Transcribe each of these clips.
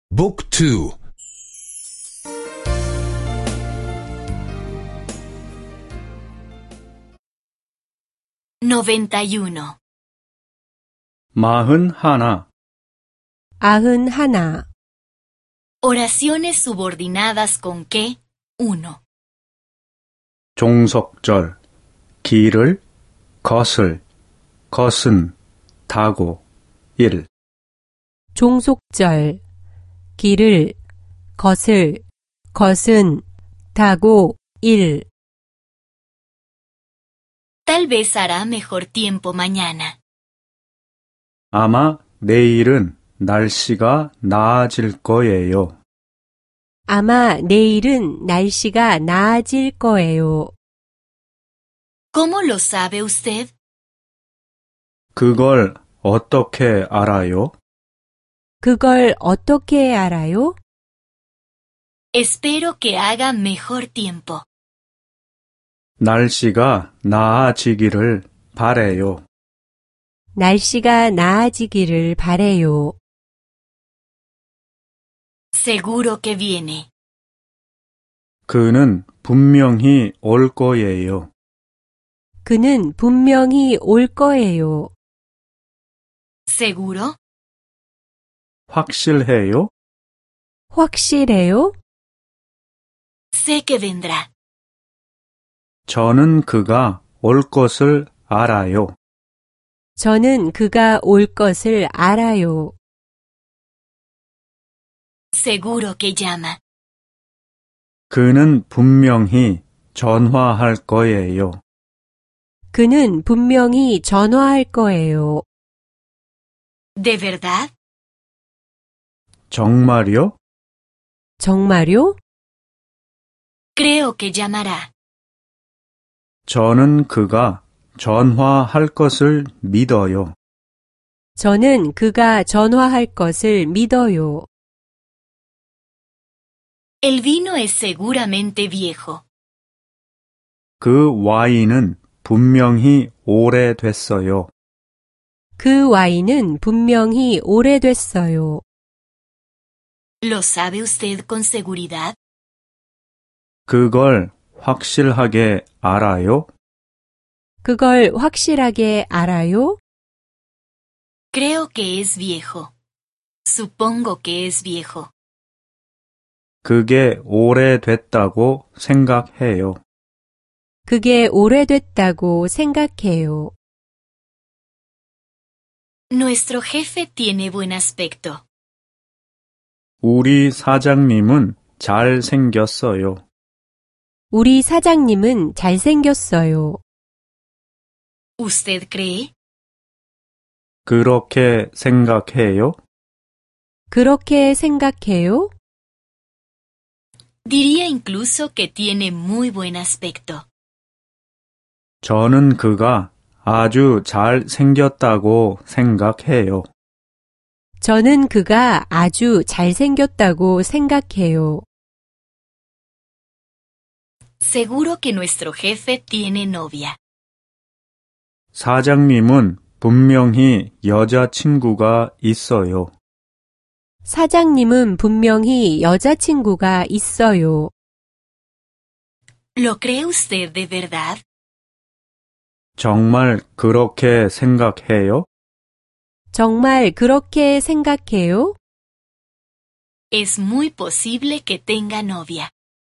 Book 2 91. 41. 91. Oraciones subordinadas con que 1. 종속절 길을 것을 것은 타고 1. 종속절 길을 것을 것은 타고 1. Tal vez hará mejor tiempo mañana. 아마 내일은 날씨가 나아질 거예요. 아마 내일은 날씨가 나아질 거예요. ¿Cómo lo sabe usted? 그걸 어떻게 알아요? 그걸 어떻게 알아요? Espero que haga mejor tiempo. 날씨가 나아지기를 바래요. 날씨가 나아지기를 바래요. Seguro que viene. 그는 분명히 올 거예요. 그는 분명히 올 거예요. ¿Seguro? 확실해요? 확실해요? Sé que vendrá. 저는 그가 올 것을 알아요. 저는 그가 올 것을 알아요. Seguro que llama. 그는 분명히 전화할 거예요. 그는 분명히 전화할 거예요. ¿De verdad? 정말요? 정말요? Creo que llamará. 저는 그가 전화할 것을 믿어요. 저는 그가 전화할 것을 믿어요. El vino es seguramente viejo. 그 와인은 분명히 오래됐어요. 그 와인은 분명히 오래됐어요. ¿Lo sabe usted con seguridad? 그걸 확실하게 알아요? 그걸 확실하게 알아요? Creo que es viejo. Supongo que es viejo. 그게 오래됐다고 생각해요. 그게 오래됐다고 생각해요. Nuestro jefe tiene buen aspecto. 우리 사장님은 잘생겼어요. 우리 사장님은 잘생겼어요. ¿Usted cree? 그렇게 생각해요? 그렇게 생각해요? Diría incluso que tiene muy buen aspecto. 저는 그가 아주 잘생겼다고 생각해요. 저는 그가 아주 잘생겼다고 생각해요. Seguro que nuestro jefe tiene novia. 사장님은 분명히 여자친구가 있어요. 사장님은 분명히 여자친구가 있어요. ¿Lo cree usted de verdad? 정말 그렇게 생각해요? 정말 그렇게 생각해요? Es muy posible que tenga novia.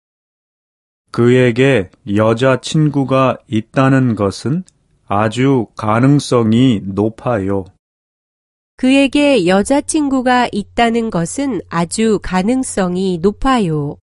그에게 여자친구가 있다는 것은 아주 가능성이 높아요. 그에게 여자친구가 있다는 것은 아주 가능성이 높아요.